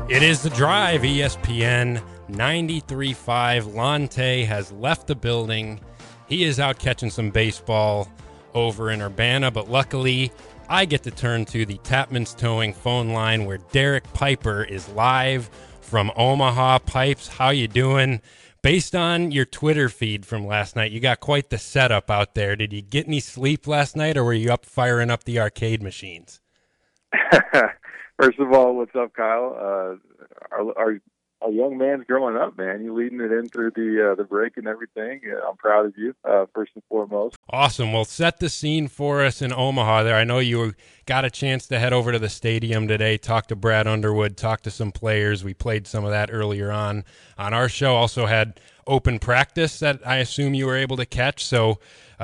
It is The Drive, ESPN 93.5. Lante has left the building. He is out catching some baseball over in Urbana, but luckily I get to turn to the Tapman's Towing phone line where Derek Piper is live from Omaha. Pipes, how you doing? Based on your Twitter feed from last night, you got quite the setup out there. Did you get any sleep last night, or were you up firing up the arcade machines? First of all, what's up, Kyle? Our young man's growing up, man. You leading it in through the break and everything. I'm proud of you, first and foremost. Awesome. Well, set the scene for us in Omaha there. I know you got a chance to head over to the stadium today, talk to Brad Underwood, talk to some players. We played some of that earlier on our show. Also had open practice that I assume you were able to catch. So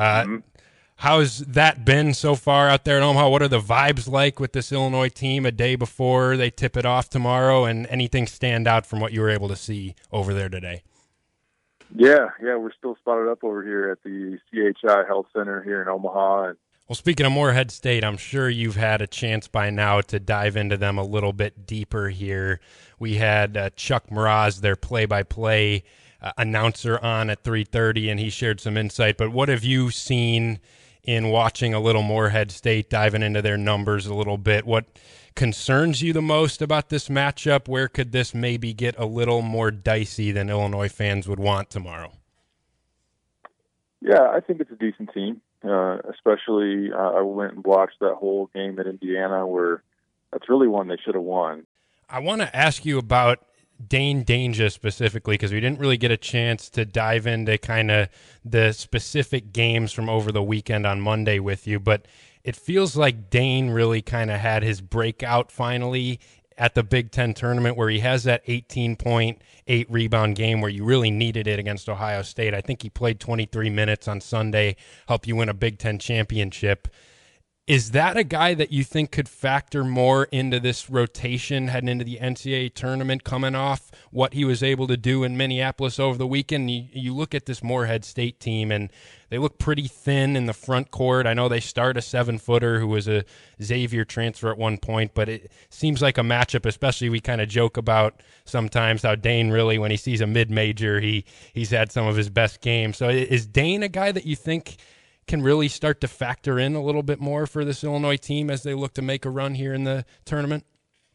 how's that been so far out there in Omaha? What are the vibes like with this Illinois team a day before they tip it off tomorrow? And anything stand out from what you were able to see over there today? Yeah, we're still spotted up over here at the CHI Health Center here in Omaha. Well, speaking of Morehead State, I'm sure you've had a chance by now to dive into them a little bit deeper here. We had Chuck Mraz, their play-by-play announcer, on at 3:30, and he shared some insight. But what have you seen in watching a little Morehead State, diving into their numbers a little bit? What concerns you the most about this matchup? Where could this maybe get a little more dicey than Illinois fans would want tomorrow? Yeah, I think it's a decent team, especially I went and watched that whole game at Indiana where that's really one they should have won. I want to ask you about Dane Dainja specifically, because we didn't really get a chance to dive into kind of the specific games from over the weekend on Monday with you, but it feels like Dane really kind of had his breakout finally at the Big Ten tournament, where he has that 18.8 rebound game where you really needed it against Ohio State. I think he played 23 minutes on Sunday, helped you win a Big Ten championship. Is that a guy that you think could factor more into this rotation heading into the NCAA tournament, coming off what he was able to do in Minneapolis over the weekend? You look at this Morehead State team, and they look pretty thin in the front court. I know they start a 7-footer who was a Xavier transfer at one point, but it seems like a matchup, especially we kind of joke about sometimes how Dane really, when he sees a mid-major, he's had some of his best games. So is Dane a guy that you think can really start to factor in a little bit more for this Illinois team as they look to make a run here in the tournament?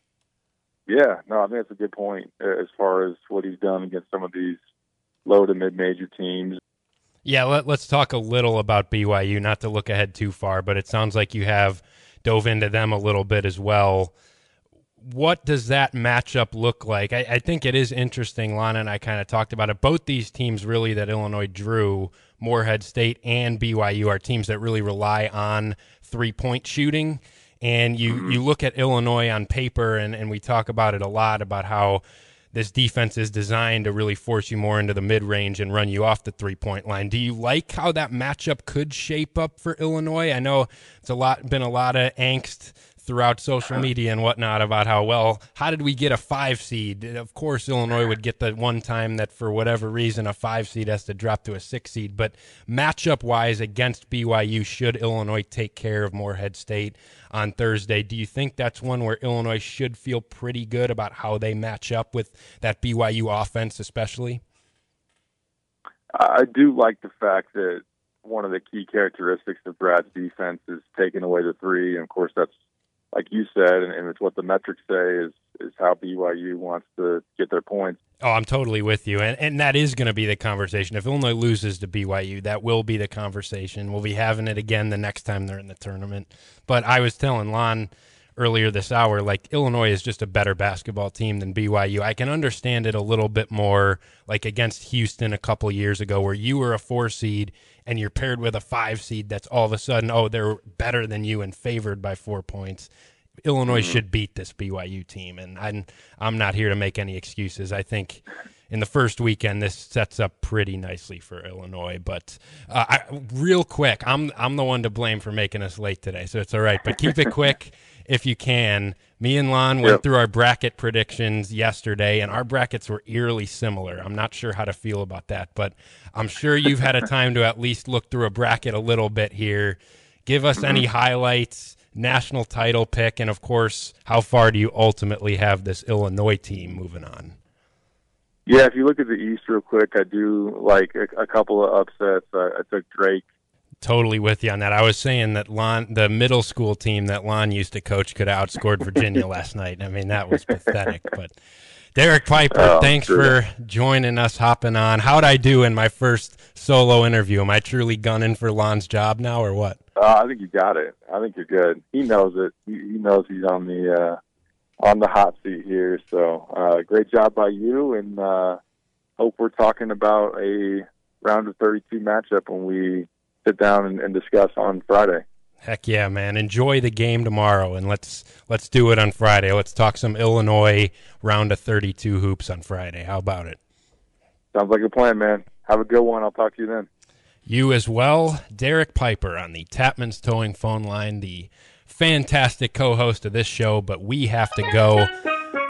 Yeah, no, I think that's a good point as far as what he's done against some of these low to mid-major teams. Yeah, let's talk a little about BYU, not to look ahead too far, but it sounds like you have dove into them a little bit as well. What does that matchup look like? I think it is interesting. Lana and I kind of talked about it. Both these teams really that Illinois drew, Morehead State and BYU, are teams that really rely on three-point shooting. And you look at Illinois on paper, and we talk about it a lot, about how this defense is designed to really force you more into the mid-range and run you off the three-point line. Do you like how that matchup could shape up for Illinois? I know it's been a lot of angst throughout social media and whatnot about how did we get a 5 seed? Of course, Illinois would get the one time that for whatever reason a 5 seed has to drop to a 6 seed. But matchup-wise against BYU, should Illinois take care of Morehead State on Thursday, do you think that's one where Illinois should feel pretty good about how they match up with that BYU offense especially? I do like the fact that one of the key characteristics of Brad's defense is taking away the three, and of course that's, like you said, and it's what the metrics say is how BYU wants to get their points. Oh, I'm totally with you. And that is going to be the conversation. If Illinois loses to BYU, that will be the conversation. We'll be having it again the next time they're in the tournament. But I was telling Lon earlier this hour, like, Illinois is just a better basketball team than BYU. I can understand it a little bit more, like against Houston a couple years ago, where you were a 4 seed and you're paired with a 5 seed that's all of a sudden, they're better than you and favored by 4 points. Illinois should beat this BYU team, and I'm not here to make any excuses. I think in the first weekend this sets up pretty nicely for Illinois. But real quick, I'm the one to blame for making us late today, so it's all right. But keep it quick if you can. Me and Lon went through our bracket predictions yesterday, and our brackets were eerily similar. I'm not sure how to feel about that, but I'm sure you've had a time to at least look through a bracket a little bit here. Give us any highlights, national title pick, and of course, how far do you ultimately have this Illinois team moving on? Yeah, if you look at the East real quick, I do like a couple of upsets. I took Drake. Totally with you on that. I was saying that the middle school team that Lon used to coach, could have outscored Virginia last night. I mean, that was pathetic. But Derek Piper, thanks for joining us, hopping on. How'd I do in my first solo interview? Am I truly gunning for Lon's job now, or what? I think you got it. I think you're good. He knows it. He knows he's on the hot seat here. So great job by you, and hope we're talking about a round of 32 matchup when we sit down and discuss on Friday. Heck yeah, man. Enjoy the game tomorrow, and let's do it on Friday. Let's talk some Illinois round of 32 hoops on Friday. How about it? Sounds like a plan, man. Have a good one. I'll talk to you then. You as well. Derek Piper on the Tapman's Towing phone line, the fantastic co-host of this show, but we have to go.